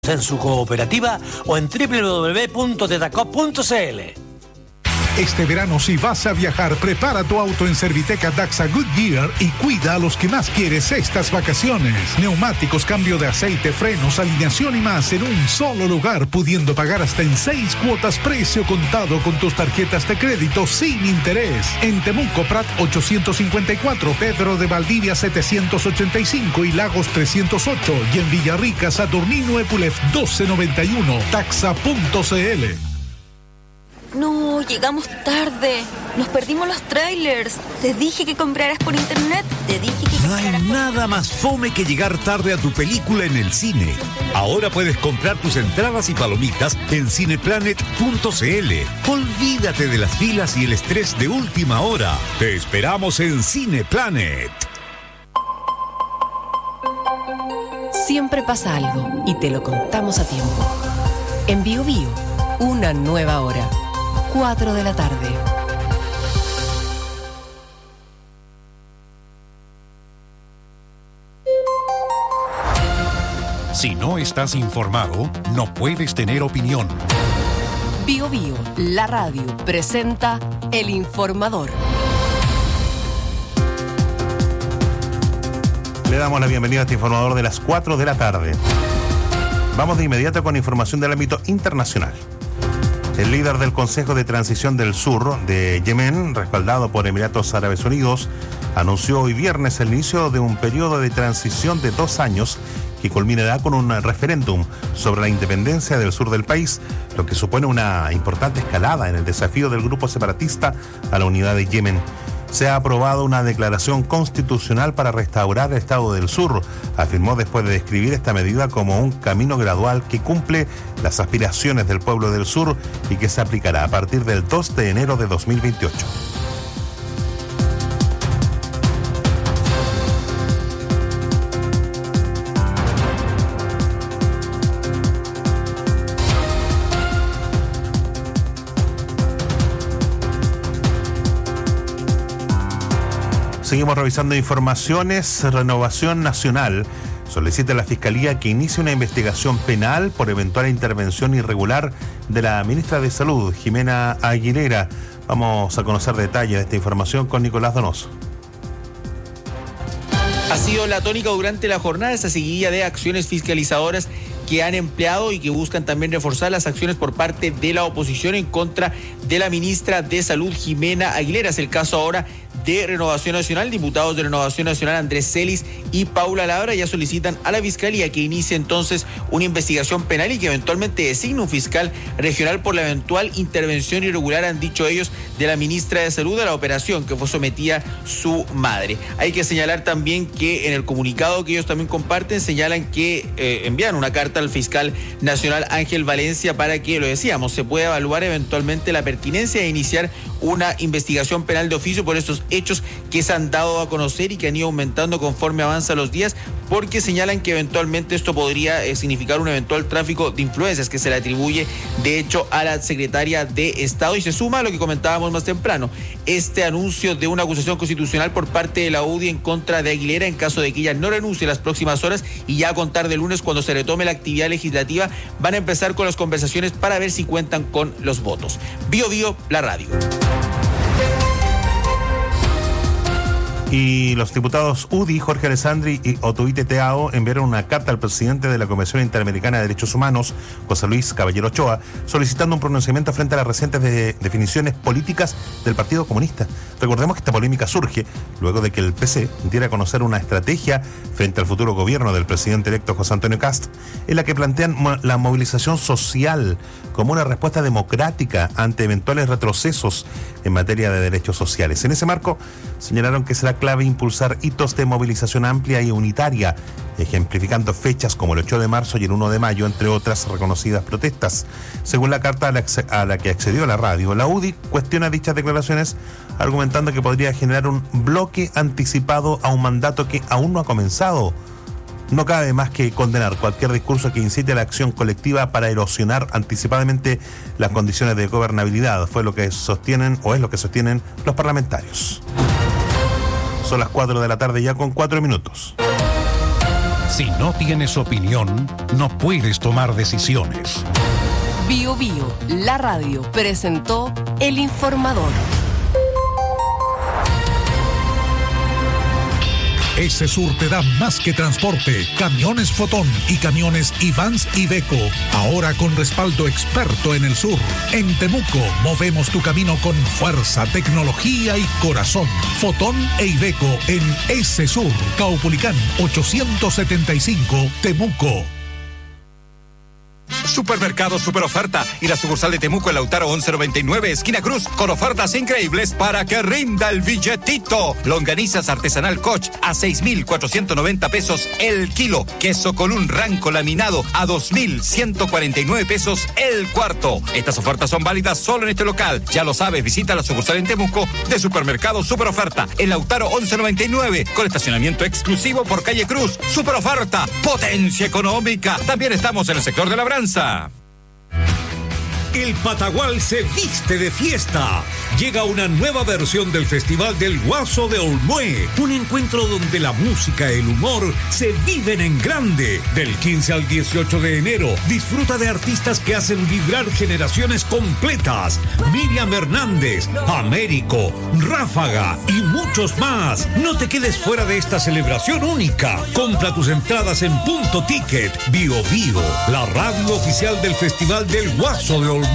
en su cooperativa o en www.tetacop.cl. Este verano, si vas a viajar, prepara tu auto en Serviteca Daxa Goodyear y cuida a los que más quieres estas vacaciones. Neumáticos, cambio de aceite, frenos, alineación y más en un solo lugar, pudiendo pagar hasta en 6 cuotas precio contado con tus tarjetas de crédito sin interés. En Temuco, Prat 854, Pedro de Valdivia 785 y Lagos 308. Y en Villarrica, Saturnino Epulef 1291. Taxa.cl. No, llegamos tarde. Nos perdimos los trailers. Te dije que compraras por internet. No hay nada más fome que llegar tarde a tu película en el cine. Ahora puedes comprar tus entradas y palomitas en cineplanet.cl. Olvídate de las filas y el estrés de última hora. Te esperamos en Cineplanet. Siempre pasa algo y te lo contamos a tiempo. En Bio Bio, una nueva hora. 4 de la tarde. Si no estás informado, no puedes tener opinión. Bio Bio, la radio, presenta El Informador. Le damos la bienvenida a este informador de las 4 de la tarde. Vamos de inmediato con información del ámbito internacional. El líder del Consejo de Transición del Sur de Yemen, respaldado por Emiratos Árabes Unidos, anunció hoy viernes el inicio de un periodo de transición de 2 años que culminará con un referéndum sobre la independencia del sur del país, lo que supone una importante escalada en el desafío del grupo separatista a la unidad de Yemen. Se ha aprobado una declaración constitucional para restaurar el Estado del Sur, afirmó después de describir esta medida como un camino gradual que cumple las aspiraciones del pueblo del sur y que se aplicará a partir del 2 de enero de 2028. Seguimos revisando informaciones. Renovación Nacional solicita a la Fiscalía que inicie una investigación penal por eventual intervención irregular de la ministra de Salud, Jimena Aguilera. Vamos a conocer detalles de esta información con Nicolás Donoso. Ha sido la tónica durante la jornada esa seguidilla de acciones fiscalizadoras que han empleado y que buscan también reforzar las acciones por parte de la oposición en contra de la ministra de Salud, Jimena Aguilera. Es el caso ahora de Renovación Nacional. Diputados de Renovación Nacional, Andrés Celis y Paula Labra, ya solicitan a la Fiscalía que inicie entonces una investigación penal y que eventualmente designe un fiscal regional por la eventual intervención irregular, han dicho ellos, de la ministra de Salud a la operación que fue sometida su madre. Hay que señalar también que en el comunicado que ellos también comparten, señalan que envían una carta al fiscal nacional Ángel Valencia para que, lo decíamos, se pueda evaluar eventualmente la pertinencia de iniciar una investigación penal de oficio por estos hechos que se han dado a conocer y que han ido aumentando conforme avanzan los días, porque señalan que eventualmente esto podría significar un eventual tráfico de influencias que se le atribuye de hecho a la secretaria de Estado, y se suma a lo que comentábamos más temprano, este anuncio de una acusación constitucional por parte de la UDI en contra de Aguilera en caso de que ella no renuncie en las próximas horas, y ya a contar de lunes, cuando se retome la actividad legislativa, van a empezar con las conversaciones para ver si cuentan con los votos. Bio Bio, la radio. Y los diputados UDI, Jorge Alessandri y Otuite Teao, enviaron una carta al presidente de la Comisión Interamericana de Derechos Humanos, José Luis Caballero Ochoa, solicitando un pronunciamiento frente a las recientes definiciones políticas del Partido Comunista. Recordemos que esta polémica surge luego de que el PC diera a conocer una estrategia frente al futuro gobierno del presidente electo José Antonio Kast, en la que plantean la movilización social como una respuesta democrática ante eventuales retrocesos en materia de derechos sociales. En ese marco, señalaron que será clave impulsar hitos de movilización amplia y unitaria, ejemplificando fechas como el 8 de marzo y el 1 de mayo, entre otras reconocidas protestas. Según la carta a la que accedió la radio, la UDI cuestiona dichas declaraciones, argumentando que podría generar un bloque anticipado a un mandato que aún no ha comenzado. No cabe más que condenar cualquier discurso que incite a la acción colectiva para erosionar anticipadamente las condiciones de gobernabilidad. Fue lo que sostienen, o es lo que sostienen, los parlamentarios. Son las 4 de la tarde ya con 4 minutos. Si no tienes opinión, no puedes tomar decisiones. Bio Bio, la radio, presentó El Informador. S-Sur te da más que transporte. Camiones Fotón y camiones Ivans Iveco. Ahora con respaldo experto en el sur. En Temuco movemos tu camino con fuerza, tecnología y corazón. Fotón e Iveco en S-Sur. Caupolicán 875 Temuco. Supermercado Super Oferta y la sucursal de Temuco en Lautaro 1199, esquina Cruz, con ofertas increíbles para que rinda el billetito. Longanizas artesanal Koch a 6,490 pesos el kilo. Queso Colún Ranco laminado a 2,149 pesos el cuarto. Estas ofertas son válidas solo en este local. Ya lo sabes, visita la sucursal en Temuco de Supermercado Super Oferta en Lautaro 1199, con estacionamiento exclusivo por calle Cruz. Super Oferta, potencia económica. También estamos en el sector de labranza. El Patagual se viste de fiesta. Llega una nueva versión del Festival del Guaso de Olmué. Un encuentro donde la música y el humor se viven en grande. Del 15 al 18 de enero, disfruta de artistas que hacen vibrar generaciones completas. Miriam Hernández, Américo, Ráfaga y muchos más. No te quedes fuera de esta celebración única. Compra tus entradas en Punto Ticket. Bio Bio, la radio oficial del Festival del Guaso de Olmué.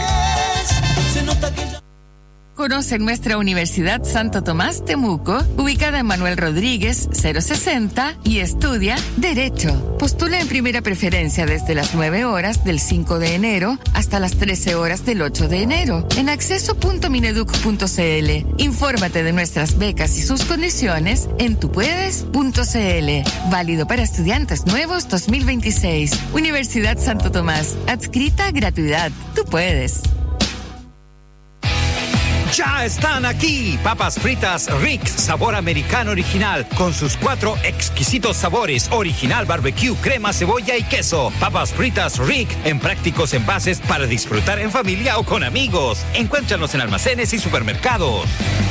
Conoce nuestra Universidad Santo Tomás Temuco, ubicada en Manuel Rodríguez 060, y estudia Derecho. Postula en primera preferencia desde las 9 horas del 5 de enero hasta las 13 horas del 8 de enero en acceso.mineduc.cl. Infórmate de nuestras becas y sus condiciones en tupuedes.cl. Válido para estudiantes nuevos 2026. Universidad Santo Tomás. Adscrita a gratuidad. Tú puedes. Ya están aquí, papas fritas Rick, sabor americano original, con sus 4 exquisitos sabores, original, barbecue, crema, cebolla y queso. Papas fritas Rick, en prácticos envases para disfrutar en familia o con amigos. Encuéntranos en almacenes y supermercados.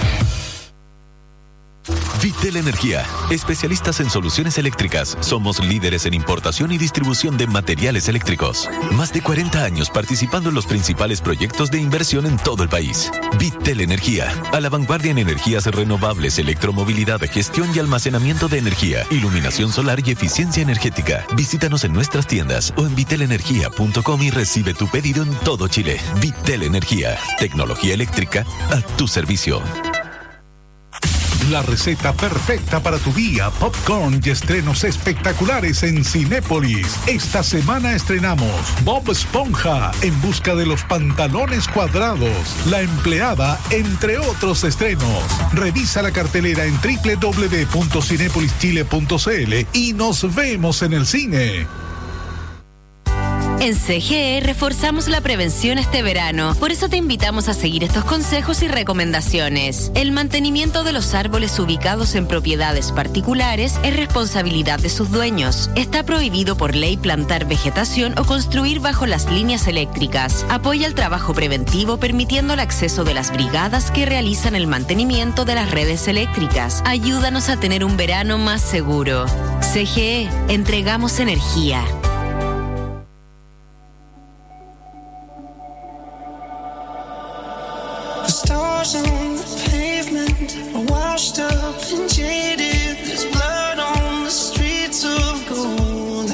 Vitel Energía, especialistas en soluciones eléctricas. Somos líderes en importación y distribución de materiales eléctricos. Más de 40 años participando en los principales proyectos de inversión en todo el país. Vitel Energía, a la vanguardia en energías renovables, electromovilidad, gestión y almacenamiento de energía, iluminación solar y eficiencia energética. Visítanos en nuestras tiendas o en vitelenergia.com y recibe tu pedido en todo Chile. Vitel Energía, tecnología eléctrica a tu servicio. La receta perfecta para tu día, popcorn y estrenos espectaculares en Cinépolis. Esta semana estrenamos Bob Esponja, En busca de los pantalones cuadrados, La empleada, entre otros estrenos. Revisa la cartelera en www.cinepolischile.cl y nos vemos en el cine. En CGE reforzamos la prevención este verano. Por eso te invitamos a seguir estos consejos y recomendaciones. El mantenimiento de los árboles ubicados en propiedades particulares es responsabilidad de sus dueños. Está prohibido por ley plantar vegetación o construir bajo las líneas eléctricas. Apoya el trabajo preventivo permitiendo el acceso de las brigadas que realizan el mantenimiento de las redes eléctricas. Ayúdanos a tener un verano más seguro. CGE, entregamos energía. Stars on the pavement are washed up and jaded. There's blood on the streets of gold.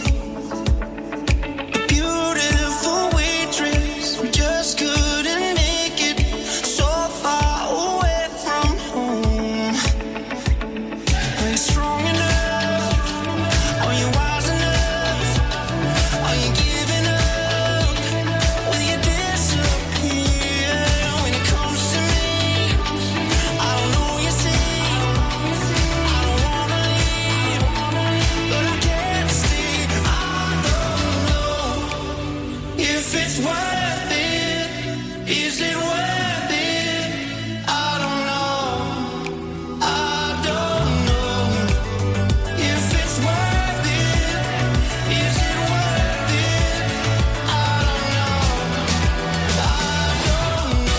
A beautiful waitress who just couldn't make it, so far away from home. Are you strong enough? Are you wise enough? Are you giving up? Will you disappear when it comes to me? I don't know you see. I don't wanna leave, but I can't stay. I don't know if it's worth it. Is it worth it? I don't know. I don't know if it's worth it. Is it worth it? I don't know. I don't know.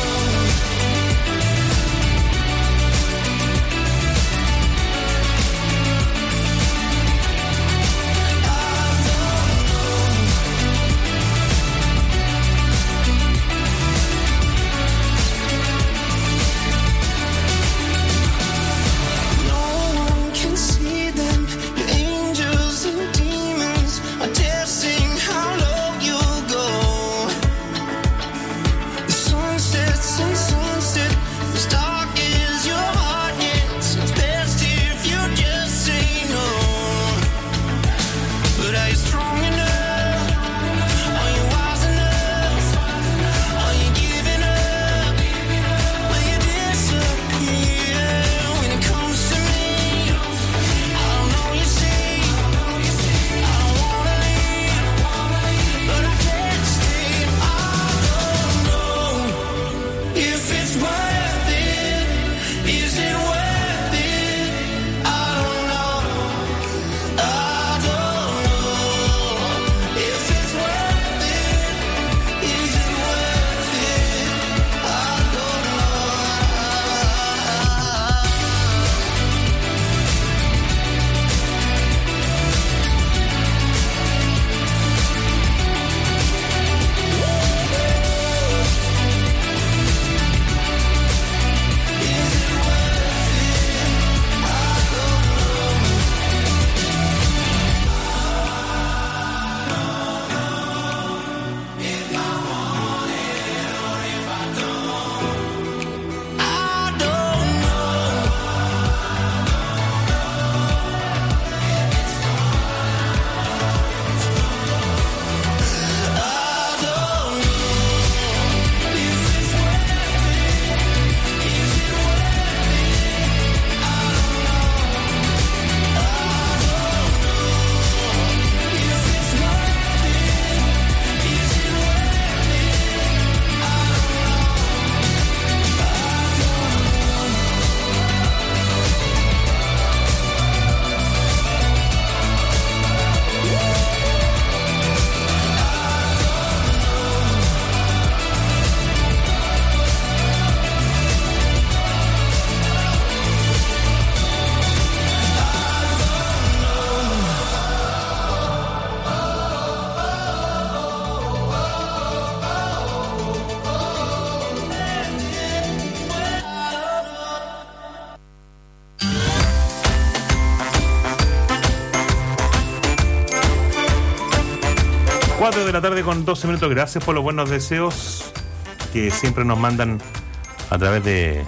4 de la tarde con 12 minutos. Gracias por los buenos deseos que siempre nos mandan a través de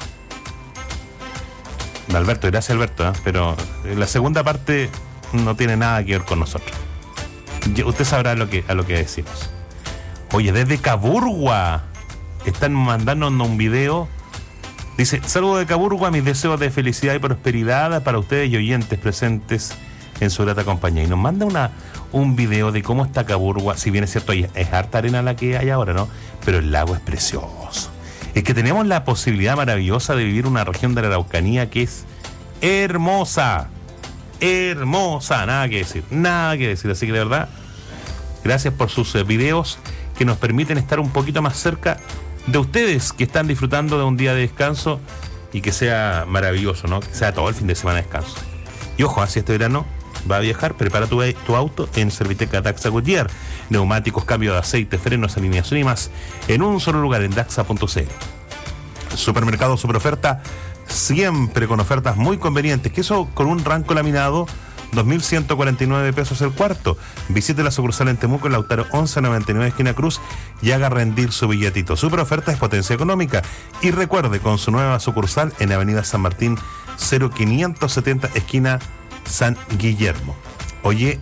Alberto. Gracias, Alberto, pero la segunda parte no tiene nada que ver con nosotros. Usted sabrá a lo que decimos. Oye, desde Caburgua están mandándonos un video. Dice: saludos de Caburgua, mis deseos de felicidad y prosperidad para ustedes y oyentes presentes en su grata compañía. Y nos manda un video de cómo está Caburgua. Si bien es cierto, es harta arena la que hay ahora, ¿no? Pero el lago es precioso. Es que tenemos la posibilidad maravillosa de vivir una región de la Araucanía que es hermosa. Hermosa, nada que decir. Así que de verdad, gracias por sus videos que nos permiten estar un poquito más cerca de ustedes que están disfrutando de un día de descanso y que sea maravilloso, ¿no? Que sea todo el fin de semana de descanso. Y ojo, si este verano va a viajar, prepara tu auto en Serviteca Daxa Goodyear. Neumáticos, cambio de aceite, frenos, alineación y más en un solo lugar, en daxa.cl. Supermercado Superoferta, siempre con ofertas muy convenientes. Queso con un ranco laminado, 2.149 pesos el cuarto. Visite la sucursal en Temuco, en Lautaro 1199, esquina Cruz, y haga rendir su billetito. Superoferta es potencia económica. Y recuerde, con su nueva sucursal en Avenida San Martín 0570, esquina San Guillermo. Oye,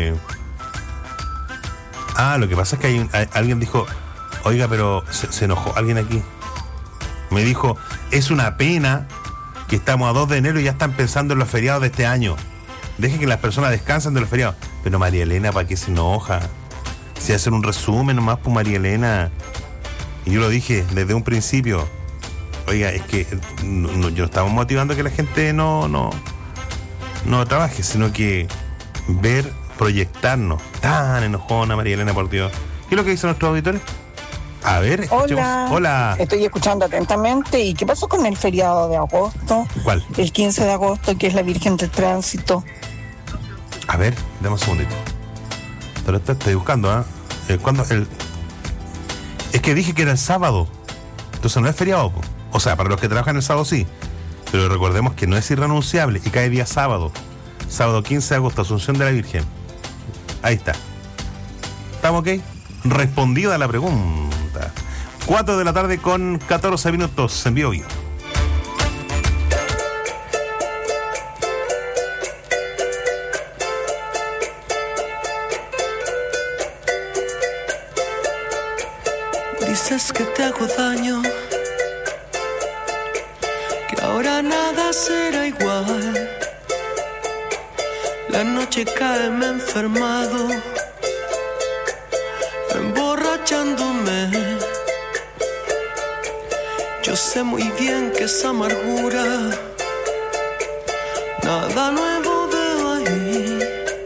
lo que pasa es que alguien dijo: oiga, pero se enojó alguien aquí. Me dijo: es una pena que estamos a 2 de enero y ya están pensando en los feriados de este año. Dejen que las personas descansen de los feriados. Pero María Elena, ¿para qué se enoja? Si hacen un resumen nomás, pues, María Elena. Y yo lo dije desde un principio. Oiga, es que yo estamos motivando que la gente no trabaje, sino que ver, proyectarnos. Tan enojona María Elena, por Dios. ¿Qué es lo que dicen nuestros auditores? A ver, escuchemos. Hola. Estoy escuchando atentamente. ¿Y qué pasó con el feriado de agosto? ¿Cuál? El 15 de agosto, que es la Virgen del Tránsito. A ver, dame un segundito. Pero estoy buscando, ¿cuándo? Es que dije que era el sábado. Entonces no es feriado. O sea, para los que trabajan el sábado sí. Pero recordemos que no es irrenunciable y cae día sábado. Sábado 15 de agosto, Asunción de la Virgen. Ahí está. ¿Estamos ok? Respondida la pregunta. 4 de la tarde con 14 minutos en Bio Bio. Dices que te hago daño, que ahora nada será igual. La noche cae, me he enfermado, emborrachándome. Yo sé muy bien que esa amargura nada nuevo veo ahí.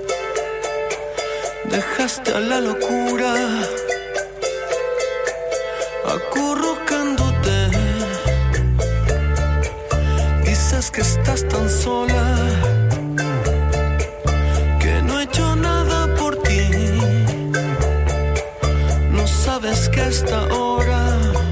Dejaste a la locura acurrucándote. Dices que estás tan sola, que no he hecho nada por ti. No sabes que a esta hora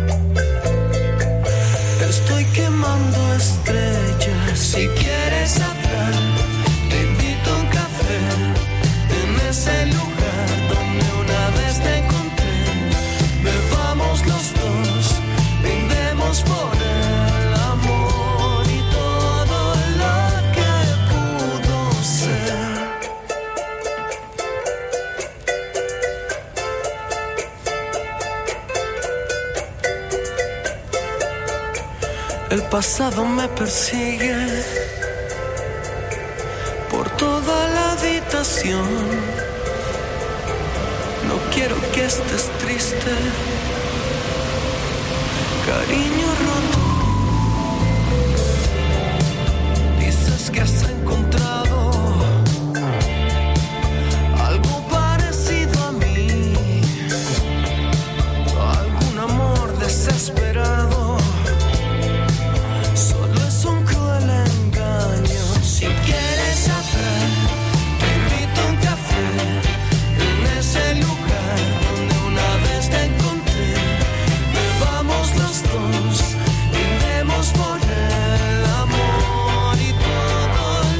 estoy quemando estrellas. Si quieres hablar, te invito a un café en ese lugar donde una vez te encontré. Bebamos los dos, brindemos por el amor y todo lo que pudo ser. El pasado me persigue por toda la habitación. No quiero que estés triste, cariño roto. Dices que has encontrado algo parecido a mí, algún amor desesperado. Solo es un cruel engaño. Si quieres hablar, te invito a un café en ese lugar donde una vez te encontré. Bebamos los dos, brindemos por el amor y todo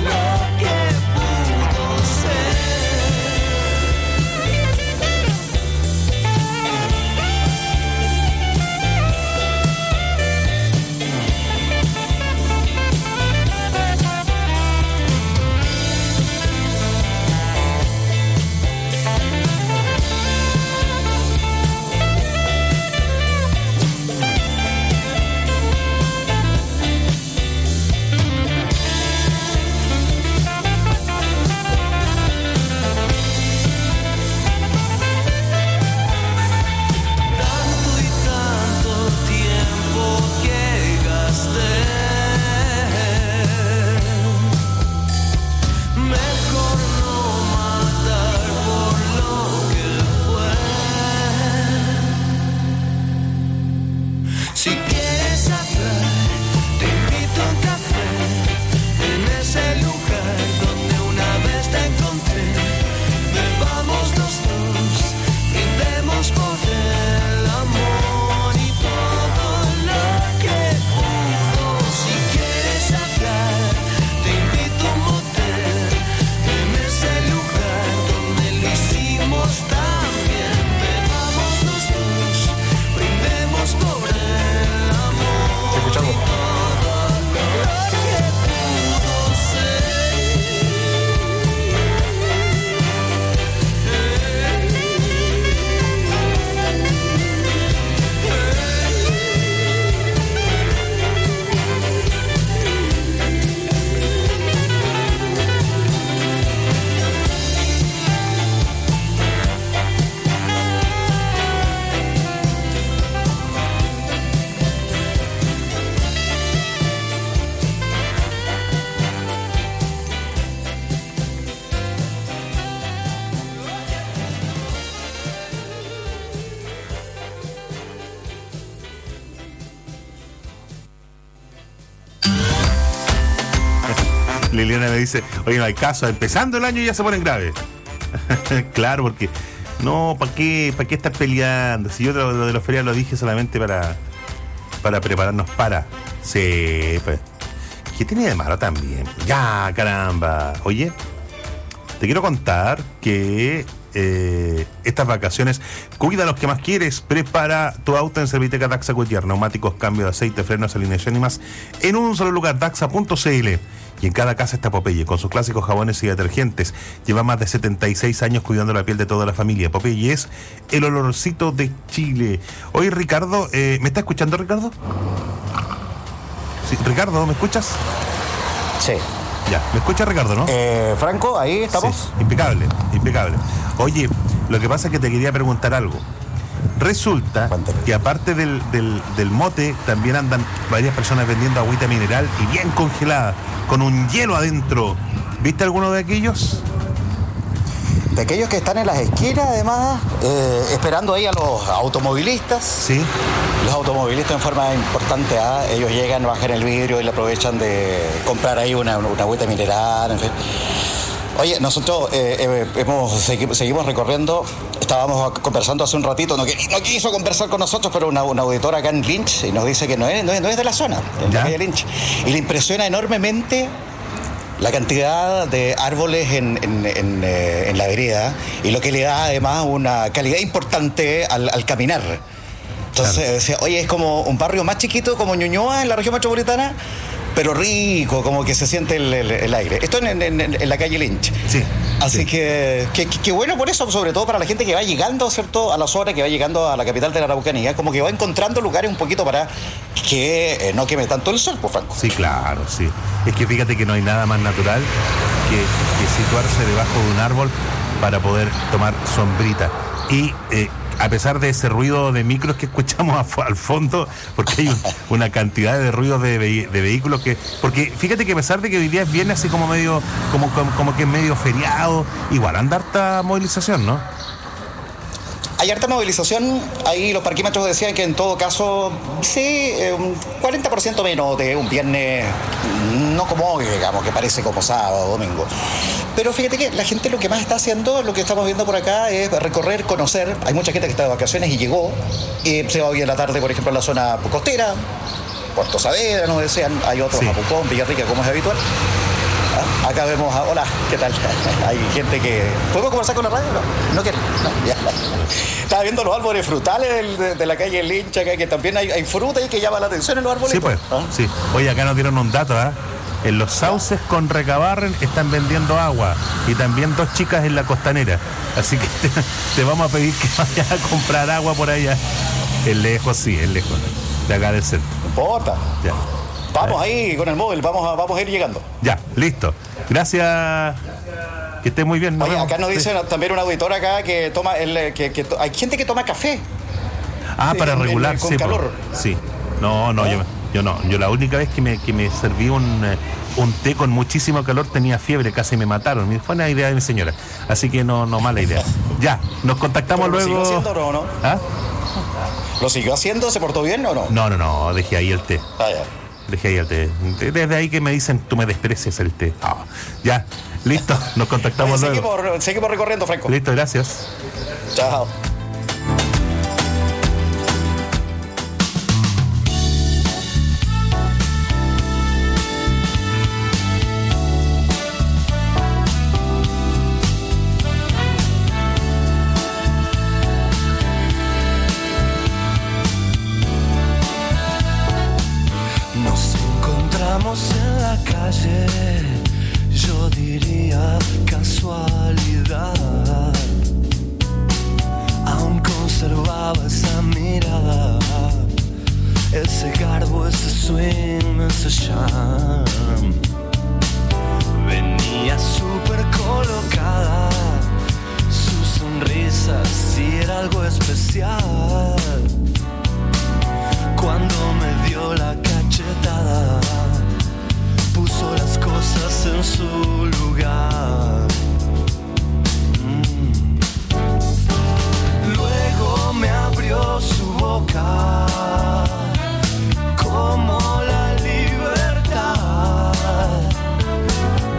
Liliana me dice, oye, no hay caso, empezando el año ya se ponen graves. Claro, porque no, ¿para qué estar peleando? Si yo lo de los feriados lo dije solamente para prepararnos para. Sí, pues. ¿Qué tenía de malo también? Ya, caramba. Oye, te quiero contar que estas vacaciones, cuida los que más quieres, prepara tu auto en Serviteca Daxa Goodyear, neumáticos, cambio de aceite, frenos, alineación y más, en un solo lugar, daxa.cl. Y en cada casa está Popeye, con sus clásicos jabones y detergentes. Lleva más de 76 años cuidando la piel de toda la familia. Popeye es el olorcito de Chile. Oye, Ricardo, ¿me está escuchando, Ricardo? Sí, Ricardo, ¿me escuchas? Sí. Ya, ¿me escucha, Ricardo, no? Franco, ahí estamos. Sí, impecable. Oye, lo que pasa es que te quería preguntar algo. Resulta que aparte del mote, también andan varias personas vendiendo agüita mineral y bien congelada, con un hielo adentro. ¿Viste alguno de aquellos? De aquellos que están en las esquinas, además, esperando ahí a los automovilistas. Sí. Los automovilistas en forma importante, ellos llegan, bajan el vidrio y le aprovechan de comprar ahí una agüita mineral, en fin. Oye, nosotros seguimos recorriendo, estábamos conversando hace un ratito, no quiso conversar con nosotros, pero una auditora acá en Lynch, y nos dice que no es de la zona, en la calle Lynch. Y le impresiona enormemente la cantidad de árboles en la vereda, y lo que le da además una calidad importante al caminar. Entonces decía, oye, es como un barrio más chiquito, como Ñuñoa, en la región metropolitana, pero rico, como que se siente el aire. Esto en la calle Lynch. Sí. Así que bueno por eso, sobre todo para la gente que va llegando, ¿cierto?, a la zona, que va llegando a la capital de la Araucanía, como que va encontrando lugares un poquito para que no queme tanto el sol, pues, Franco. Sí, claro, sí. Es que fíjate que no hay nada más natural que situarse debajo de un árbol para poder tomar sombrita. Y a pesar de ese ruido de micros que escuchamos al fondo, porque hay una cantidad de ruidos de vehículos porque fíjate que a pesar de que hoy día es viernes, así como medio, como que es medio feriado, igual anda harta movilización, ¿no? Hay harta movilización, ahí los parquímetros decían que en todo caso, sí, un 40% menos de un viernes, no como hoy, digamos, que parece como sábado o domingo. Pero fíjate que la gente lo que más está haciendo, lo que estamos viendo por acá, es recorrer, conocer. Hay mucha gente que está de vacaciones y llegó, se va hoy en la tarde, por ejemplo, en la zona costera, Puerto Saavedra, nos decían, hay otros, Mapucón, Villarrica, como es habitual. Acá vemos hola, ¿qué tal? Hay gente que... ¿Podemos conversar con la radio? No quieren. No, ya. Estaba viendo los árboles frutales de la calle Lynch, acá, que también hay fruta y que llama la atención en los árboles. Sí, pues. Sí. Oye, acá nos dieron un dato, En los sauces con Recabarren están vendiendo agua, y también 2 chicas en la Costanera. Así que te vamos a pedir que vayas a comprar agua por allá. Es lejos, de acá del centro. No importa. Ya. Vamos ahí con el móvil, vamos a ir llegando. Ya, listo. Gracias. Que esté muy bien. Oye, acá nos dice también un auditor acá que toma hay gente que toma café. Para regular, con calor. Sí. No, yo no. Yo la única vez que me serví un té con muchísimo calor tenía fiebre, casi me mataron. Fue una idea de mi señora. Así que no mala idea. Ya, nos contactamos luego. ¿Lo siguió haciendo o no? ¿Lo siguió haciendo? ¿Se portó bien o no? No, dejé ahí el té. Ya. Dejé ahí el té. Desde ahí que me dicen, tú me desprecias el té. Ya, listo, nos contactamos luego. Seguimos recorriendo, Franco. Listo, gracias. Chao. En la calle, yo diría casualidad. Aún conservaba esa mirada, ese garbo, ese swing, ese charm. Venía súper colocada, su sonrisa sí era algo especial. Cuando me dio la cachetada, puso las cosas en su lugar. Luego me abrió su boca como la libertad.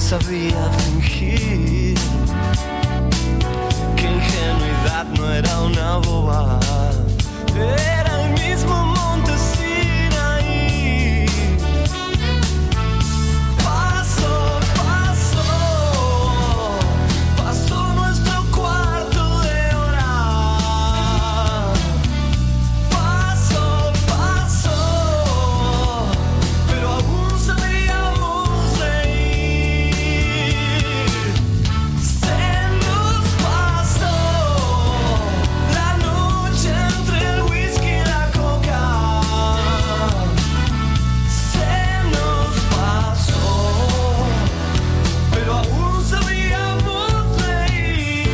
sabía fingir, que ingenuidad no era una boba, era el mismo monte Sinaí. Pasó, pasó, pasó nuestro cuarto de hora. Pasó, pasó, pero aún sabíamos reír. Se nos pasó la noche entre el whisky y la coca. Se nos pasó, pero aún sabíamos reír.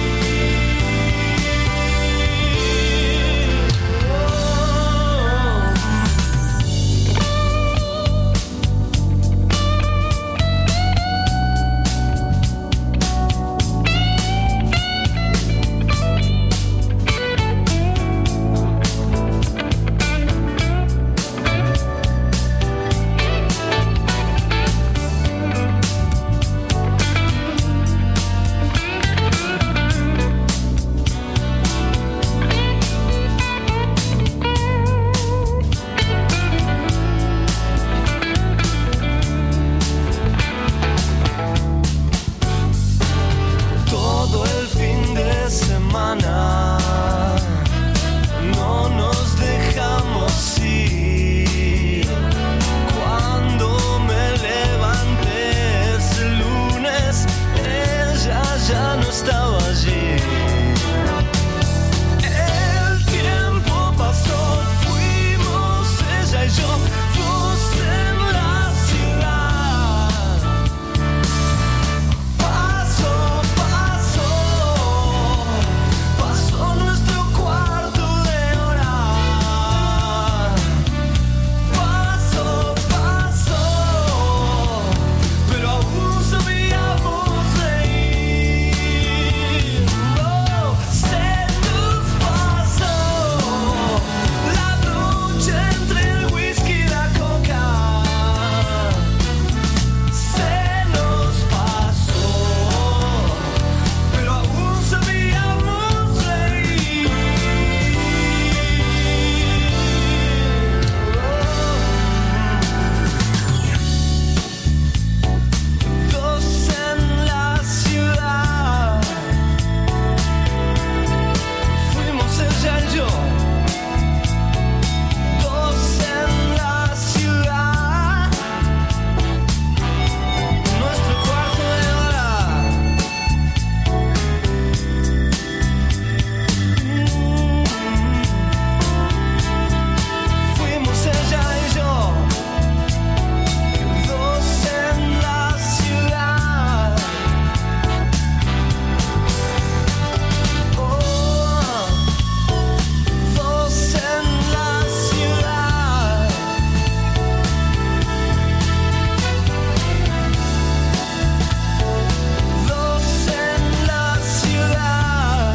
Todo el fin de semana no nos dejamos ir. Cuando me levanté ese lunes, ella ya no estaba allí. El tiempo pasó, fuimos ella y yo, dos en la ciudad. Pasó, pasó, pasó nuestro cuarto de hora. Pasó, pasó, pero aún sabíamos reír. Oh, se nos pasó la noche entre el whisky y la coca. Se nos pasó, pero aún sabíamos reír. Dos en la ciudad, fuimos ella y yo. Dos en la ciudad, nuestro cuarto de hora. Fuimos ella y yo, dos en la ciudad. Oh, dos en la ciudad. Dos en la ciudad.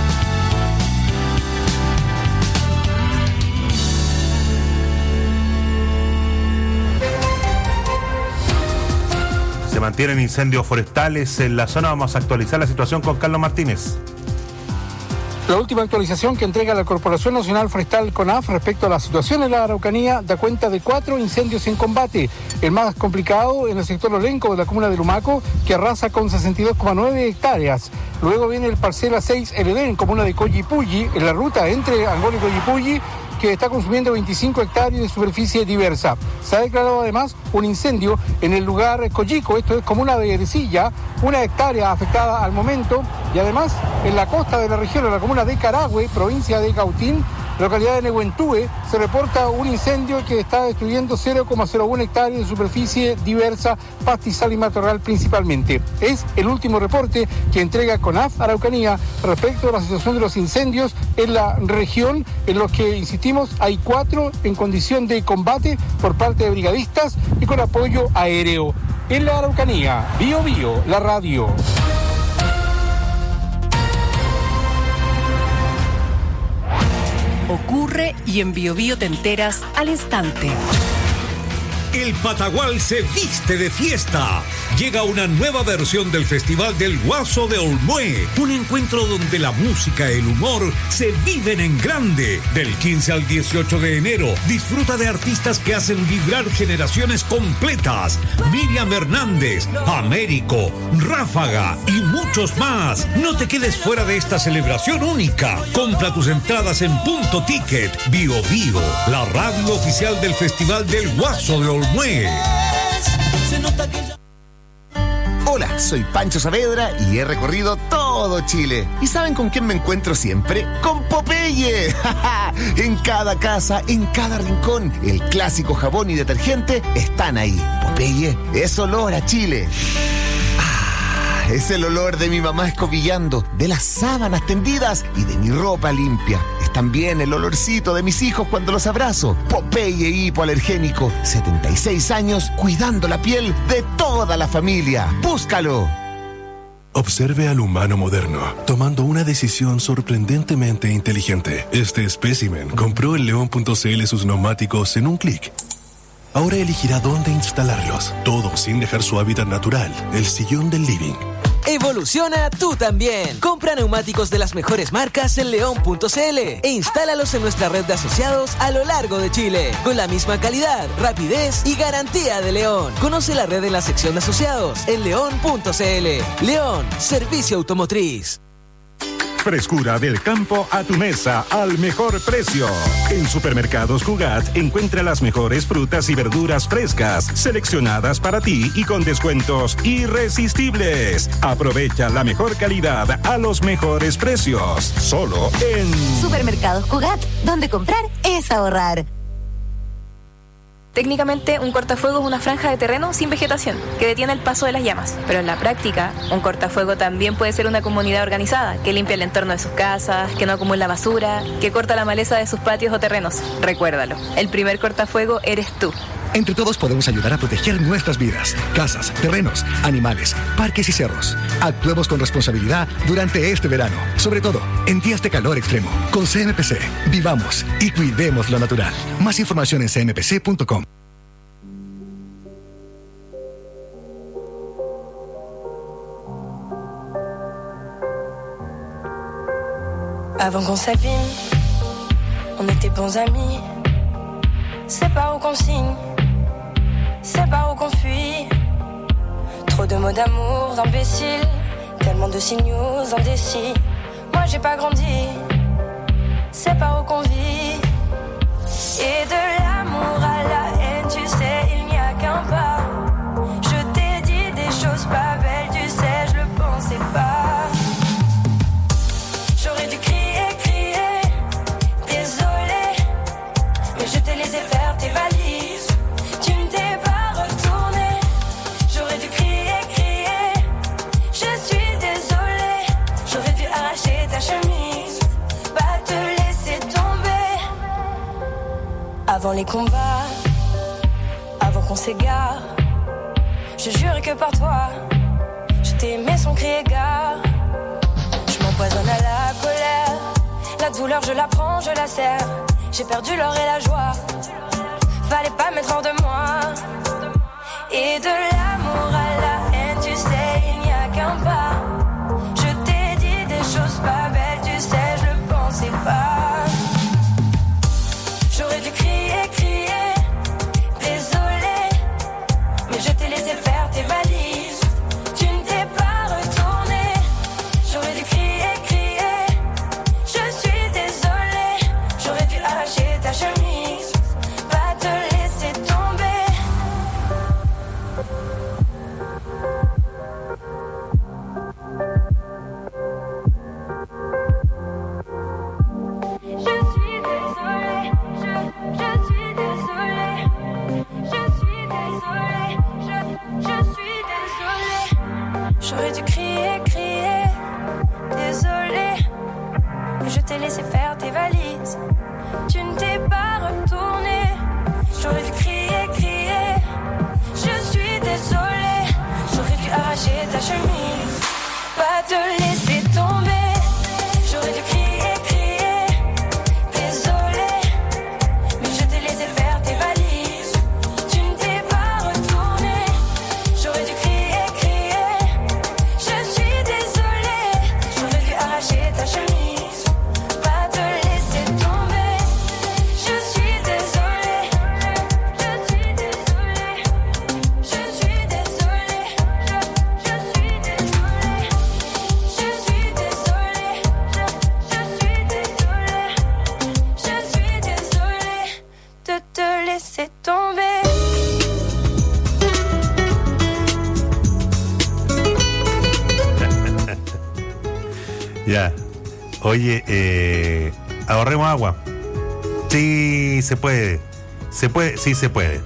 Se mantienen incendios forestales en la zona. Vamos a actualizar la situación con Carlos Martínez. La última actualización que entrega la Corporación Nacional Forestal CONAF respecto a la situación en la Araucanía da cuenta de 4 incendios en combate. El más complicado en el sector Olenco de la comuna de Lumaco, que arrasa con 62,9 hectáreas. Luego viene el parcela 6 El Edén, comuna de Collipulli, en la ruta entre Angol y Collipulli, que está consumiendo 25 hectáreas de superficie diversa. Se ha declarado además un incendio en el lugar Collico, esto es comuna de Ercilla, 1 hectárea afectada al momento, y además en la costa de la región, en la comuna de Carahue, provincia de Cautín, localidad de Nehuentúe, se reporta un incendio que está destruyendo 0,01 hectáreas de superficie diversa, pastizal y matorral principalmente. Es el último reporte que entrega CONAF Araucanía respecto a la situación de los incendios en la región, en los que, insistimos, hay 4 en condición de combate por parte de brigadistas y con apoyo aéreo. En la Araucanía, Bio Bio, la radio. Ocurre y en Bio Bio te enteras al instante. el Patagual se viste de fiesta. Llega una nueva versión del Festival del Guaso de Olmué, un encuentro donde la música y el humor se viven en grande. Del 15 al 18 de enero, disfruta de artistas que hacen vibrar generaciones completas. Miriam Hernández, Américo, Ráfaga y muchos más. No te quedes fuera de esta celebración única. Compra tus entradas en Punto Ticket. Bio Bio, la radio oficial del Festival del Guaso de Olmué. Hola, soy Pancho Saavedra y he recorrido todo Chile. ¿Y saben con quién me encuentro siempre? ¡Con Popeye! En cada casa, en cada rincón, el clásico jabón y detergente están ahí. Popeye es olor a Chile. Es el olor de mi mamá escobillando, de las sábanas tendidas y de mi ropa limpia. Es también el olorcito de mis hijos cuando los abrazo. Popeye hipoalergénico, 76 años cuidando la piel de toda la familia. ¡Búscalo! Observe al humano moderno, tomando una decisión sorprendentemente inteligente. Este espécimen compró en León.cl sus neumáticos en un clic. Ahora elegirá dónde instalarlos, todo sin dejar su hábitat natural, el sillón del living. Evoluciona tú también. Compra neumáticos de las mejores marcas en León.cl e instálalos en nuestra red de asociados a lo largo de Chile, con la misma calidad, rapidez y garantía de León. Conoce la red en la sección de asociados en León.cl. León, servicio automotriz. Frescura del campo a tu mesa al mejor precio. En Supermercados Cugat encuentra las mejores frutas y verduras frescas, seleccionadas para ti y con descuentos irresistibles. Aprovecha la mejor calidad a los mejores precios. Solo en Supermercados Cugat, donde comprar es ahorrar. Técnicamente, un cortafuego es una franja de terreno sin vegetación que detiene el paso de las llamas. Pero en la práctica, un cortafuego también puede ser una comunidad organizada que limpia el entorno de sus casas, que no acumula basura, que corta la maleza de sus patios o terrenos. Recuérdalo, el primer cortafuego eres tú. Entre todos podemos ayudar a proteger nuestras vidas, casas, terrenos, animales, parques y cerros. Actuemos con responsabilidad durante este verano, sobre todo en días de calor extremo. Con CMPC, vivamos y cuidemos lo natural. Más información en cmpc.com. Avant qu'on s'abîme, on était bons amis. C'est pas où qu'on signe, c'est pas où qu'on fuit. Trop de mots d'amour, d'imbéciles, tellement de signaux indécis. Moi j'ai pas grandi, c'est pas où qu'on vit. Et de l'amour à la haine, tu sais, il n'y a qu'un pas. Je t'ai dit des choses pas belles, tu sais, je le pensais pas. J'aurais dû crier, crier, désolé, mais je t'ai laissé faire tes valises. Tu ne t'es pas retourné. J'aurais dû crier, crier, je suis désolée. J'aurais dû arracher ta chemise, pas te laisser tomber. Avant les combats, avant qu'on s'égare, je jure que par toi, je t'ai aimé sans crier gare. Je m'empoisonne à la colère, la douleur je la prends, je la serre. J'ai perdu l'or et la joie, fallait pas mettre hors de moi. Et de l'amour à la haine, tu sais, il n'y a qu'un pas. Je t'ai dit des choses pas belles, tu sais, je le pensais pas. J'aurais dû crier, crier, désolé, mais je t'ai laissé faire tes valises. Tu ne t'es pas retourné. J'aurais dû crier, crier, je suis désolée. J'aurais dû arracher ta chemise, pas te laisser tomber. J'aurais dû crier, crier, désolé, mais je t'ai laissé faire tes valises. Tu ne t'es pas retourné. J'aurais dû crier, crier, je suis désolée. J'aurais dû arracher ta chemise, pas te laisser tomber. J'aurais dû crier, crier, désolé, mais je t'ai laissé faire tes valises. Tu ne t'es pas Oye, ahorremos agua. Sí, se puede. Se puede.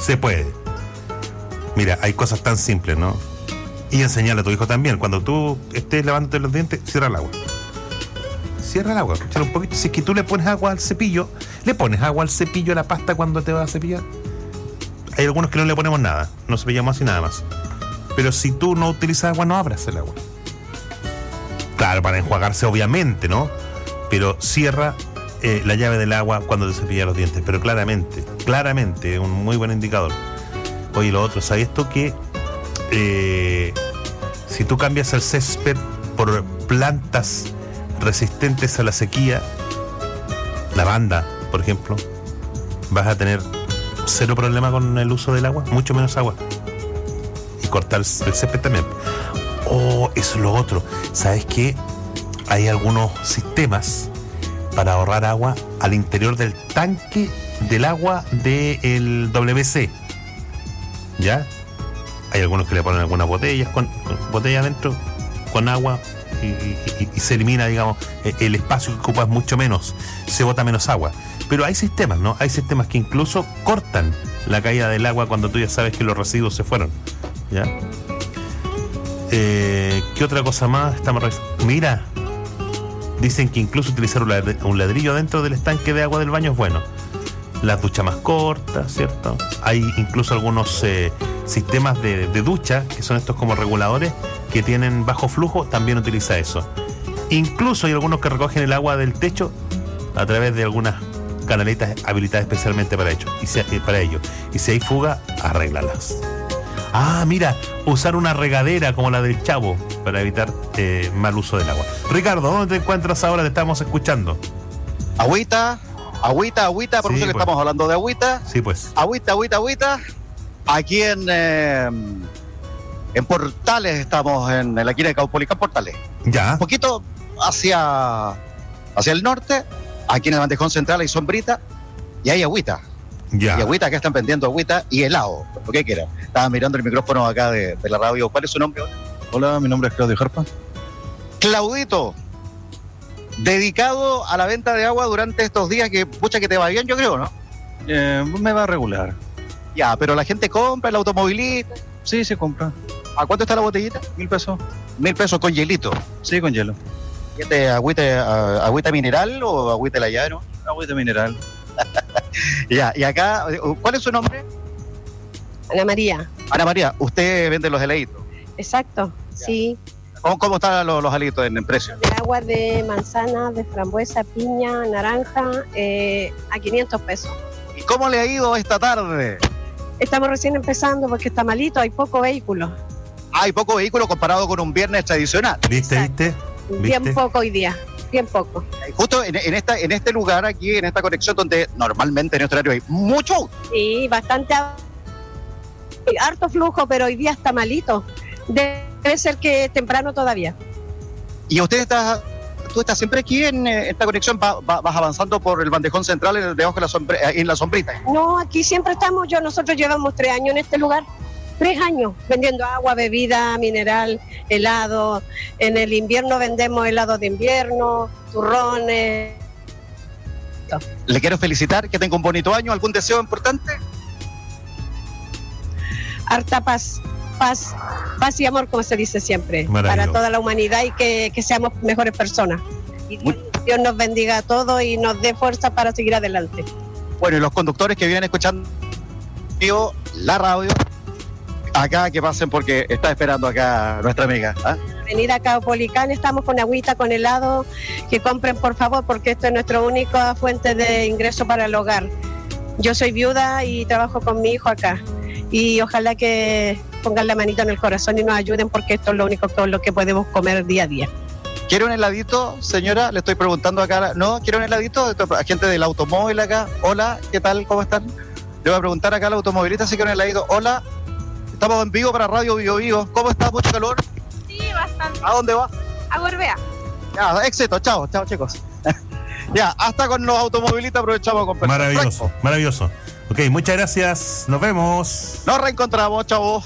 Mira, hay cosas tan simples, ¿no? Y enseñarle a tu hijo también. Cuando tú estés lavándote los dientes, cierra el agua. Cierra el agua, échale un poquito. Si es que tú le pones agua al cepillo, a la pasta cuando te vas a cepillar. Hay algunos que no le ponemos nada, no cepillamos así nada más. Pero si tú no utilizas agua, no abras el agua. Claro, para enjuagarse obviamente, ¿no? Pero cierra la llave del agua cuando te cepillas los dientes. Pero claramente, es un muy buen indicador. Oye, lo otro, ¿sabías tú que si tú cambias el césped por plantas resistentes a la sequía, lavanda, por ejemplo, vas a tener cero problema con el uso del agua, mucho menos agua? Y cortar el césped también. Oh, eso es lo otro. ¿Sabes qué? Hay algunos sistemas para ahorrar agua al interior del tanque del agua del WC. ¿Ya? Hay algunos que le ponen algunas botellas con botella adentro con agua y se elimina, digamos, el espacio que ocupas mucho menos, se bota menos agua. Pero hay sistemas, ¿no? Hay sistemas que incluso cortan la caída del agua cuando tú ya sabes que los residuos se fueron. ¿Ya? ¿Qué otra cosa más estamos revisando? Mira, dicen que incluso utilizar un ladrillo dentro del estanque de agua del baño es bueno. Las duchas más cortas, ¿cierto? Hay incluso algunos sistemas de ducha, que son estos como reguladores, que tienen bajo flujo, también utiliza eso. Incluso hay algunos que recogen el agua del techo a través de algunas canaletas habilitadas especialmente para ello. Y si hay fuga, arréglalas. Ah, mira, usar una regadera como la del Chavo para evitar mal uso del agua. Ricardo, ¿dónde te encuentras ahora? Te estamos escuchando. Agüita, por Sí, eso que pues. estamos hablando de agüita. Sí, pues. Agüita. Aquí en Portales estamos, en la esquina de Caupolicán, Portales. Ya. Un poquito hacia el norte, aquí en el bandejón central hay sombrita y hay agüita. Ya. Y agüita, acá están vendiendo agüita y helado, lo que quieran. Estaba mirando el micrófono acá de la radio. ¿Cuál es su nombre? Hola, mi nombre es Claudio Jarpa. Claudito, dedicado a la venta de agua durante estos días que, pucha, que te va bien, yo creo, ¿no? Me va a regular. Ya, pero la gente compra, el automovilista. Sí, se compra. ¿A cuánto está la botellita? 1.000 pesos. 1.000 pesos con hielito. Sí, con hielo. ¿Y este agüita mineral o agüita de la llave, no? Agüita mineral. Ya, y acá, ¿cuál es su nombre? Ana María. Ana María, usted vende los heladitos. Exacto, sí. ¿Cómo están los heladitos en precio? De agua de manzana, de frambuesa, piña, naranja, a 500 pesos. ¿Y cómo le ha ido esta tarde? Estamos recién empezando porque está malito, hay poco vehículo. Hay poco vehículo comparado con un viernes tradicional. ¿Viste? Bien poco hoy día, bien poco. Justo en este lugar, aquí, en esta conexión donde normalmente en nuestro horario hay mucho auto. Sí, bastante harto flujo, pero hoy día está malito. Debe ser que temprano todavía. ¿Y tú estás siempre aquí en esta conexión? ¿Vas avanzando por el bandejón central debajo de en la sombrita? No, aquí siempre estamos. Nosotros llevamos 3 años en este lugar. 3 años vendiendo agua, bebida, mineral, helado. En el invierno vendemos helado de invierno, turrones. Le quiero felicitar, que tenga un bonito año. ¿Algún deseo importante? Harta paz y amor, como se dice siempre, para toda la humanidad y que seamos mejores personas. Y Dios nos bendiga a todos y nos dé fuerza para seguir adelante. Bueno, y los conductores que vienen escuchando la radio, acá que pasen porque está esperando acá nuestra amiga. Venir a Caupolicán, estamos con agüita, con helado, que compren por favor porque esto es nuestra única fuente de ingreso para el hogar. Yo soy viuda y trabajo con mi hijo acá y ojalá que pongan la manito en el corazón y nos ayuden porque esto es lo único lo que podemos comer día a día. ¿Quiere un heladito, señora? Le estoy preguntando acá. ¿No? ¿Quiere un heladito? Gente del automóvil acá. Hola, ¿qué tal? ¿Cómo están? Le voy a preguntar acá al automovilista si quiere un heladito. Hola, estamos en vivo para Radio Bio Bio. ¿Cómo está? ¿Mucho calor? Sí, bastante. ¿A dónde va? A Gorbea. Ya, éxito. Chao, chicos. Ya, hasta con los automovilistas aprovechamos a conversar. Maravilloso. Ok, muchas gracias. Nos vemos. Nos reencontramos. Chao.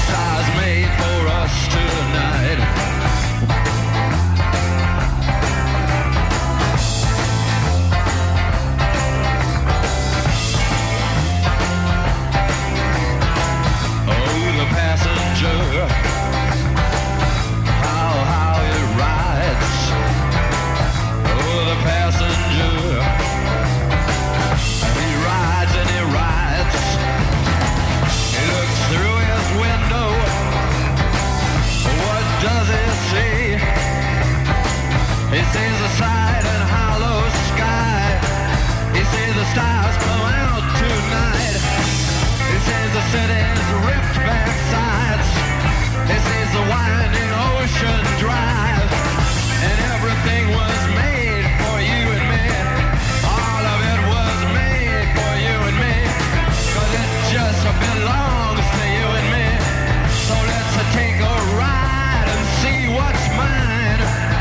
stars made for us tonight. Oh, the passenger, how it rides. Oh, the passenger, he rides and he rides. He looks through his window. What does he see? He sees the side and hollow sky. He sees the stars come out tonight. He sees the city's ripped back sides. He sees the winding ocean drive. And everything was made for you and me. All of it was made for you and me. 'Cause it just belongs to you and me. So let's take a ride and see what's mine.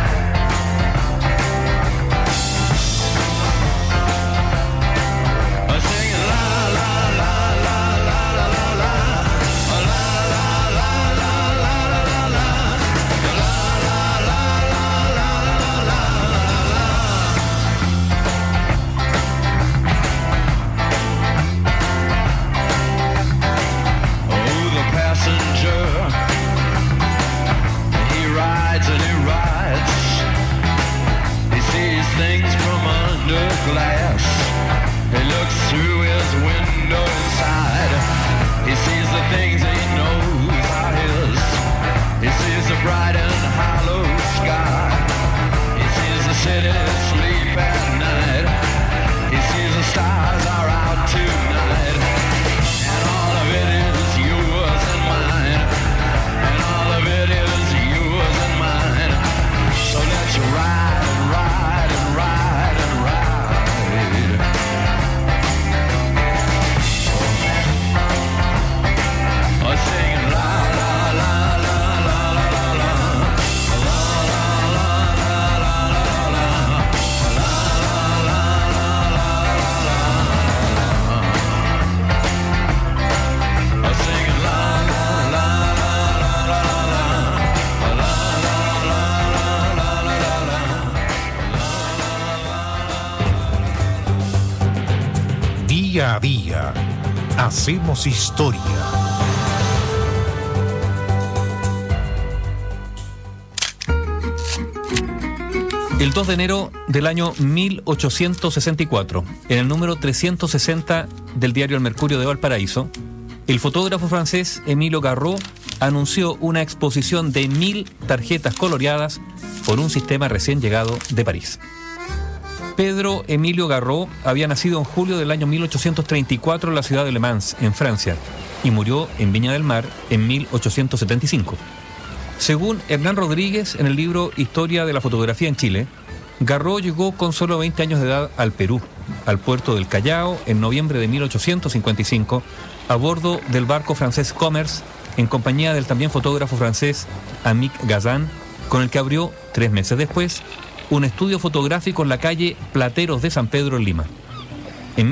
Singing la la la la la la la la. La la la la la la la la. La la la la la la la. Oh, the passenger, he rides and he rides. He sees things from under glass. He looks through his window inside. He sees the things he knows are his. He sees the bright and hollow sky. He sees the city sleep at night. He sees the stars are out tonight. And all of it is yours and mine. And all of it is yours and mine. So let's ride and ride and ride and ride. Oh, singing la la la la la la la. La la la la la la la. La la la la la la. Oh, singing la la la la la la la. La la la la la la. Día a día, hacemos historia. El 2 de enero del año 1864, en el número 360 del diario El Mercurio de Valparaíso, el fotógrafo francés Emilio Garraud anunció una exposición de 1000 tarjetas coloreadas por un sistema recién llegado de París. Pedro Emilio Garraud había nacido en julio del año 1834 en la ciudad de Le Mans, en Francia, y murió en Viña del Mar en 1875. Según Hernán Rodríguez, en el libro Historia de la Fotografía en Chile, Garraud llegó con solo 20 años de edad al Perú, al puerto del Callao, en noviembre de 1855, a bordo del barco francés Commerce, en compañía del también fotógrafo francés Amic Gazan, con el que abrió, 3 meses después, un estudio fotográfico en la calle Plateros de San Pedro, en Lima. En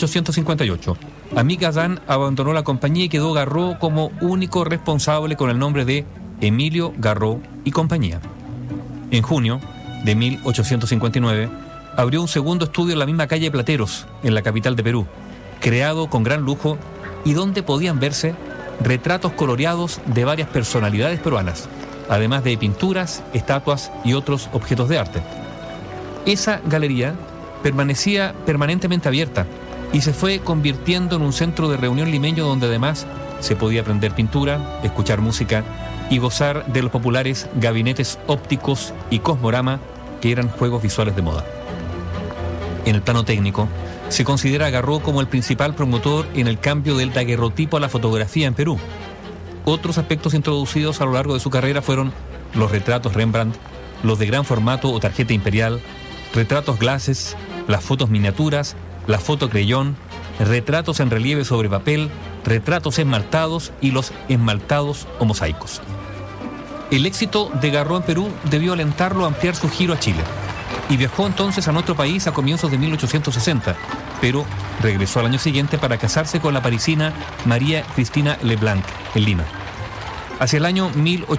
1858, Amic Gazan abandonó la compañía y quedó Garraud como único responsable con el nombre de Emilio Garraud y compañía. En junio de 1859, abrió un segundo estudio en la misma calle Plateros, en la capital de Perú, creado con gran lujo y donde podían verse retratos coloreados de varias personalidades peruanas, además de pinturas, estatuas y otros objetos de arte. Esa galería permanecía permanentemente abierta y se fue convirtiendo en un centro de reunión limeño donde además se podía aprender pintura, escuchar música y gozar de los populares gabinetes ópticos y Cosmorama, que eran juegos visuales de moda. En el plano técnico, se considera a Garraud como el principal promotor en el cambio del daguerrotipo a la fotografía en Perú. Otros aspectos introducidos a lo largo de su carrera fueron los retratos Rembrandt, los de gran formato o tarjeta imperial, retratos glaces, las fotos miniaturas, la foto creyón, retratos en relieve sobre papel, retratos esmaltados y los esmaltados o mosaicos. El éxito de Garraud en Perú debió alentarlo a ampliar su giro a Chile, y viajó entonces a nuestro país a comienzos de 1860, pero regresó al año siguiente para casarse con la parisina María Cristina Leblanc, en Lima. Hacia el año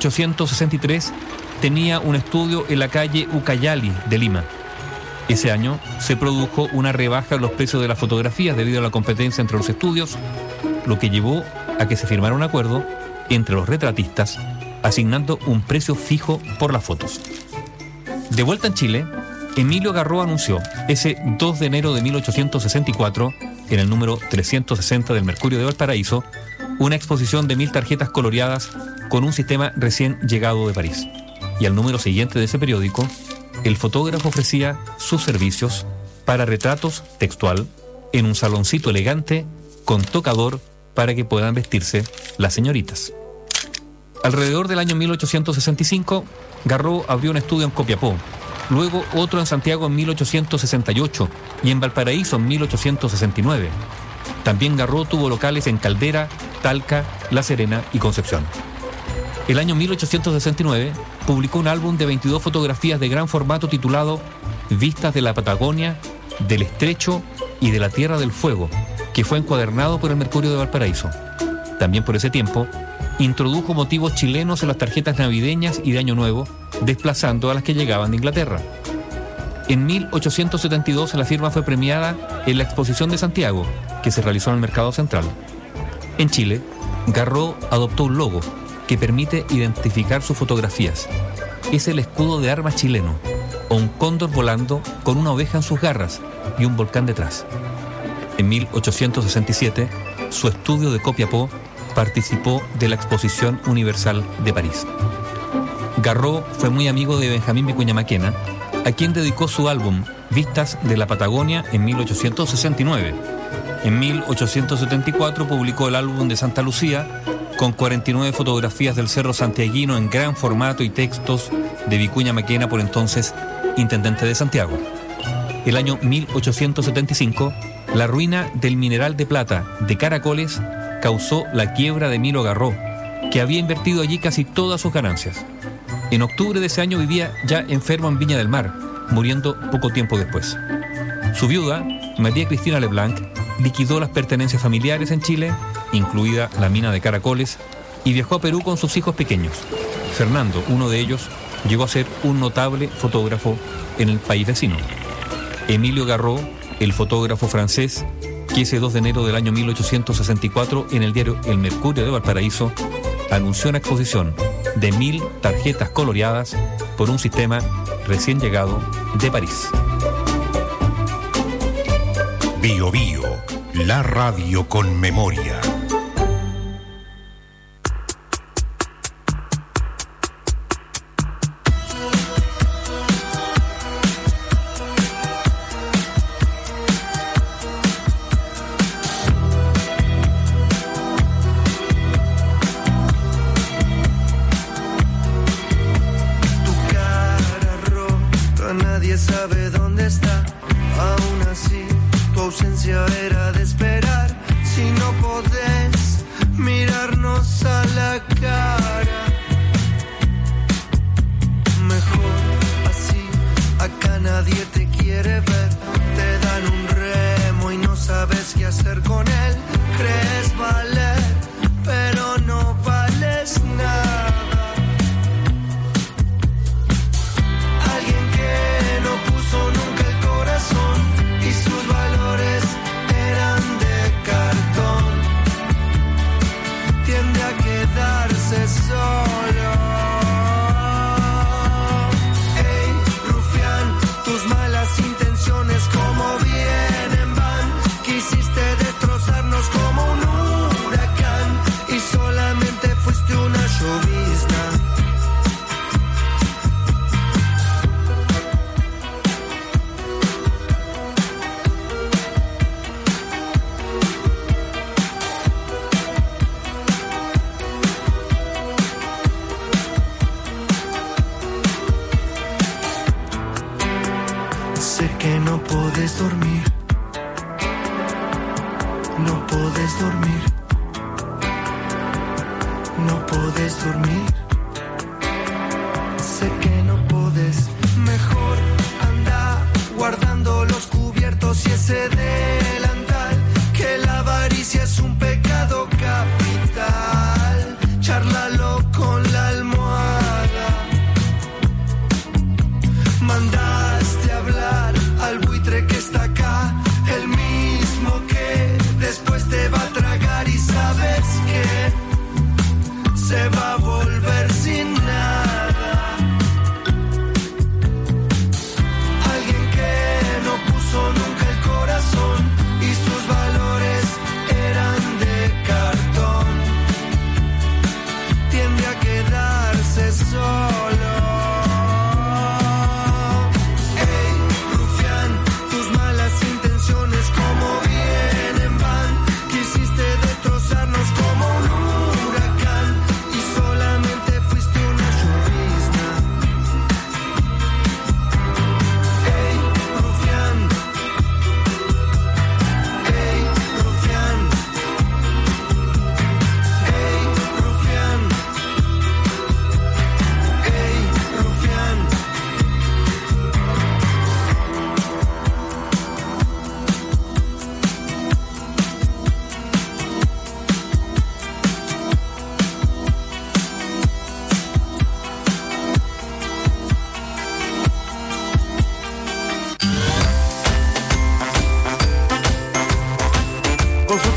1863 tenía un estudio en la calle Ucayali de Lima. Ese año se produjo una rebaja en los precios de las fotografías debido a la competencia entre los estudios, lo que llevó a que se firmara un acuerdo entre los retratistas asignando un precio fijo por las fotos. De vuelta en Chile, Emilio Garró anunció ese 2 de enero de 1864, en el número 360 del Mercurio de Valparaíso, una exposición de 1000 tarjetas coloreadas con un sistema recién llegado de París. Y al número siguiente de ese periódico, el fotógrafo ofrecía sus servicios para retratos textual en un saloncito elegante con tocador para que puedan vestirse las señoritas. Alrededor del año 1865, Garró abrió un estudio en Copiapó, luego otro en Santiago en 1868 y en Valparaíso en 1869. También Garró tuvo locales en Caldera, Talca, La Serena y Concepción. El año 1869 publicó un álbum de 22 fotografías de gran formato titulado Vistas de la Patagonia, del Estrecho y de la Tierra del Fuego, que fue encuadernado por el Mercurio de Valparaíso. También por ese tiempo, introdujo motivos chilenos en las tarjetas navideñas y de Año Nuevo, desplazando a las que llegaban de Inglaterra. En 1872 la firma fue premiada en la Exposición de Santiago, que se realizó en el Mercado Central. En Chile, Garró adoptó un logo que permite identificar sus fotografías. Es el escudo de armas chileno, o un cóndor volando con una oveja en sus garras y un volcán detrás. En 1867, su estudio de Copiapó participó de la Exposición Universal de París. Garró fue muy amigo de Benjamín Vicuña Maquena, a quien dedicó su álbum Vistas de la Patagonia en 1869. En 1874 publicó el álbum de Santa Lucía, con 49 fotografías del Cerro Santiaguino en gran formato y textos de Vicuña Maquena, por entonces intendente de Santiago. El año 1875, la ruina del mineral de plata de Caracoles causó la quiebra de Emilio Garró, que había invertido allí casi todas sus ganancias. En octubre de ese año vivía ya enfermo en Viña del Mar, muriendo poco tiempo después. Su viuda, María Cristina Leblanc, liquidó las pertenencias familiares en Chile, incluida la mina de Caracoles, y viajó a Perú con sus hijos pequeños. Fernando, uno de ellos, llegó a ser un notable fotógrafo en el país vecino. Emilio Garró, el fotógrafo francés, que ese 2 de enero del año 1864 en el diario El Mercurio de Valparaíso anunció una exposición de 1000 tarjetas coloreadas por un sistema recién llegado de París. Bio Bio, la radio con memoria. Nadie sabe dónde está, aún así tu ausencia era de esperar. Si no podés mirarnos a la cara, mejor así. Acá nadie te quiere ver, te dan un remo y no sabes qué hacer con él. Crees valer, pero no vales nada. Nunca el corazón y sus valores eran de cartón. Tiende a quedarse solo. Ey, rufián, tus malas intenciones como vienen van. Quisiste destrozarnos como un huracán y solamente fuiste una llovizna. No podés dormir, no podés dormir, no podés dormir. Sé que no podés, mejor anda guardando los cubiertos y ese delantal, que la avaricia es un pecado capital. Charlalo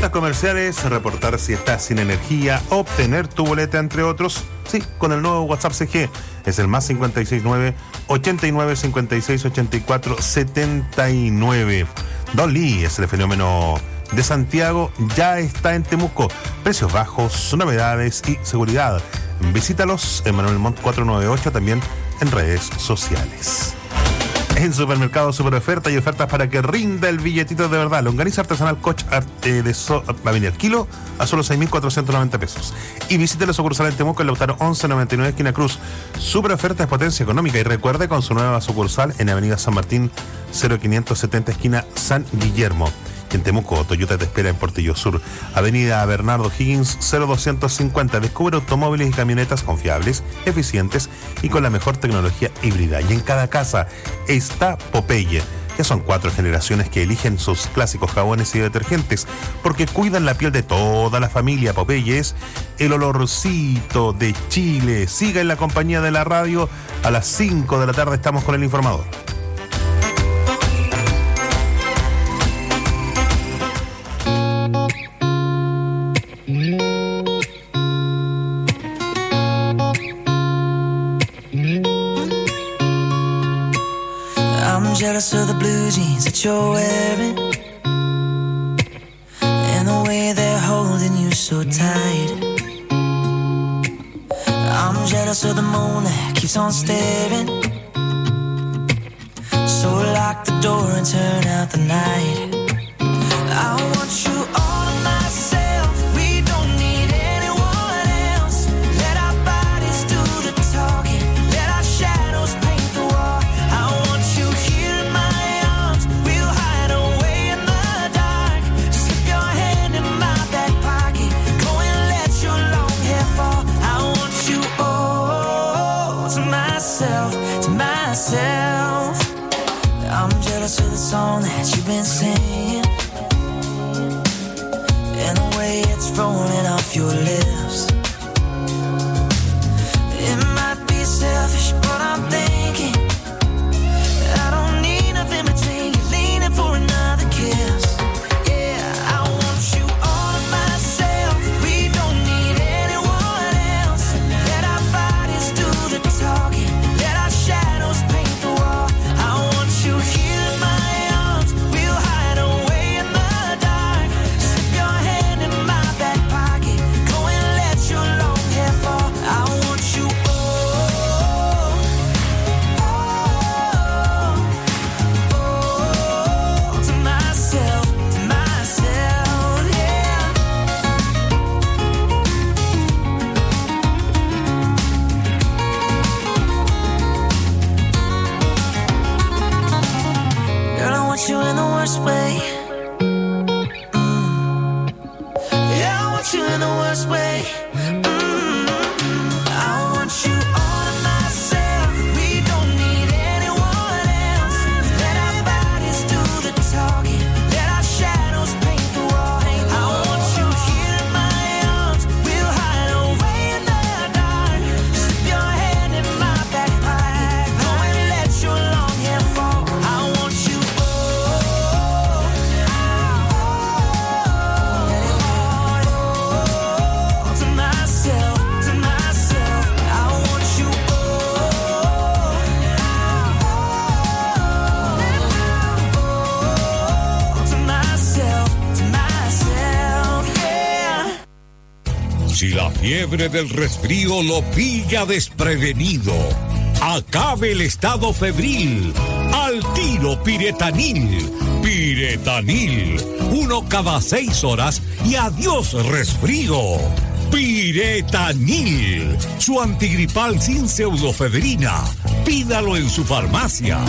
Ofertas comerciales, reportar si estás sin energía, obtener tu boleta, entre otros. Sí, con el nuevo WhatsApp CG. Es el más 569 89 56 84 79. Don Lee es el fenómeno de Santiago, ya está en Temuco. Precios bajos, novedades y seguridad. Visítalos en Manuel Montt 498, también en redes sociales. En Supermercado Super Oferta y ofertas para que rinda el billetito de verdad. Longaniza artesanal Koch va a venir al kilo a solo 6.490 pesos. Y visite la sucursal en Temuco en Lautaro 1199 esquina Cruz. Super Oferta es potencia económica y recuerde con su nueva sucursal en Avenida San Martín 0570 esquina San Guillermo. En Temuco, Toyota te espera en Portillo Sur, Avenida Bernardo Higgins 0250. Descubre automóviles y camionetas confiables, eficientes y con la mejor tecnología híbrida. Y en cada casa está Popeye. Ya son 4 generaciones que eligen sus clásicos jabones y detergentes porque cuidan la piel de toda la familia. Popeye es el olorcito de Chile. Siga en la compañía de la radio. A las 5 de la tarde estamos con el informador. Jealous of the blue jeans that you're wearing and the way they're holding you so tight. I'm jealous of the moon that keeps on staring. So lock the door and turn out the night. I want you all to myself. We don't need anyone else. Let our bodies do the talking. Let our shadows paint the wall. I want you here. I'm jealous of the song that you've been singing and the way it's rolling off your lips. It might be selfish, but I'm thinking I don't need nothing between you, leaning for another kiss. Yeah, I want you all to myself. We don't need anyone else. Let our bodies do the talking. Let our shadows paint the wall. I want you here in my arms. We'll hide away in the dark. Slip your hand in my back pocket. Go and let your long hair fall. I want you to myself, yeah. Girl, I want you in the worst way. Yeah, I want you in the worst way. I want you all to myself. We don't need anyone else. Let our bodies do the talking. Let our shadows paint the wall. I want you here in my arms. We'll hide away in the dark. Slip your hand in my back pocket. Go and let your long hair fall. I want you to myself, to myself. I want you to myself, yeah. Si la fiebre del resfrío lo pilla desprevenido, acabe el estado febril. Al tiro Piretanil. Piretanil. 1 cada 6 horas y adiós resfrío. Piretanil. Su antigripal sin pseudofebrina. Pídalo en su farmacia.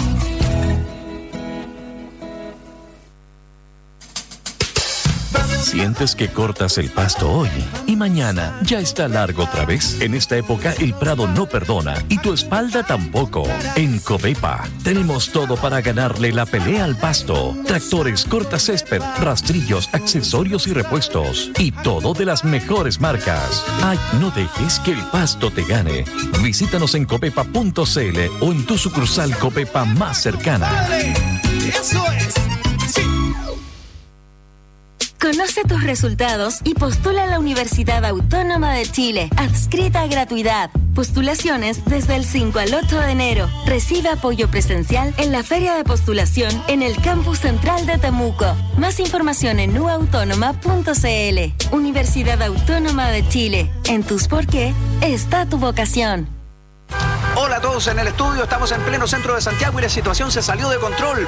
¿Sientes que cortas el pasto hoy y mañana ya está largo otra vez? En esta época el prado no perdona y tu espalda tampoco. En Covepa tenemos todo para ganarle la pelea al pasto. Tractores, cortacésped, rastrillos, accesorios y repuestos. Y todo de las mejores marcas. Ay, no dejes que el pasto te gane. Visítanos en covepa.cl o en tu sucursal Covepa más cercana. Eso es. Sí. Conoce tus resultados y postula a la Universidad Autónoma de Chile. Adscrita a gratuidad. Postulaciones desde el 5 al 8 de enero. Recibe apoyo presencial en la feria de postulación en el campus central de Temuco. Más información en uautónoma.cl. Universidad Autónoma de Chile. En tus por qué está tu vocación. Hola a todos en el estudio, estamos en pleno centro de Santiago y la situación se salió de control.